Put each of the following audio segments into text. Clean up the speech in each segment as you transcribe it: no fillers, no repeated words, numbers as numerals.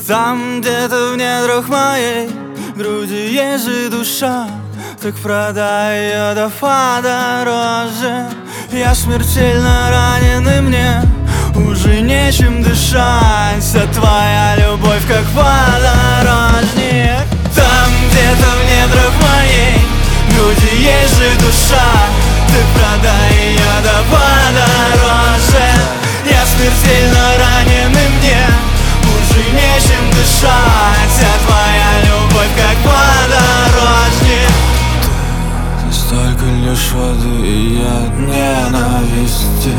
Там где-то в недрах моей груди есть же душа. Так продай ее да подороже. Я смертельно ранен и мне уже нечем дышать, а твоя любовь как подорожник. Там где-то в недрах моей груди есть же душа. Так продай ее да подороже. Я смертельно ранен и мне уже нечем дышать, а твоя любовь как подорожник. Ты столько лишь воды, и я от ненависти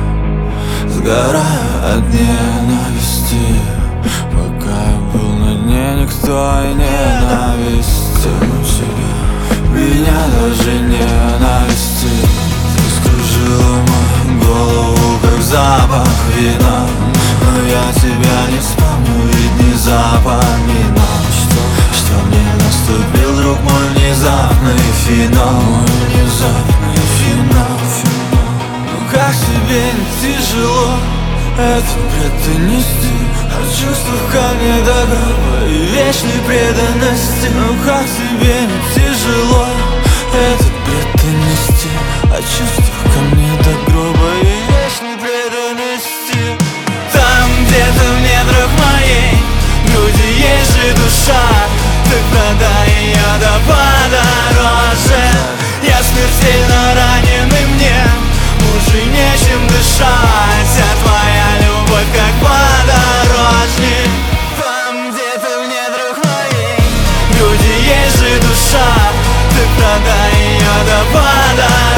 сгораю от ненависти. Пока я был на дне, никто и ненавистил тебя. Меня даже ненависти. Ты скружила мою голову, как запах вина. Но я тебя не вспомню, ведь не запоминал, что мне наступил, друг мой, внезапный финал. Мой внезапный финал. Ну как тебе не тяжело этот бред ты нести? О чувствах ко мне до гроба и вечной преданности. Ну как тебе не тяжело этот бред ты нести? О чувствах ко мне до гроба и вечной преданности. Там где-то в недрах моей груди есть же душа. Так продай ее да подороже. Я смертельно ранен и мне уже нечем дышать, а твоя любовь как подорожник. Там где-то в недрах моей груди есть же душа. Так продай ее да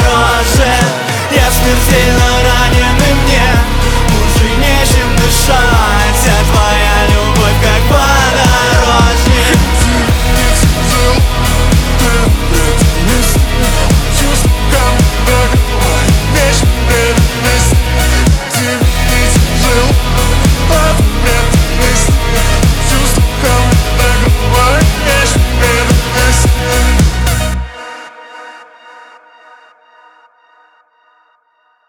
подороже. Я смертельно ранен и мне уже нечем дышать.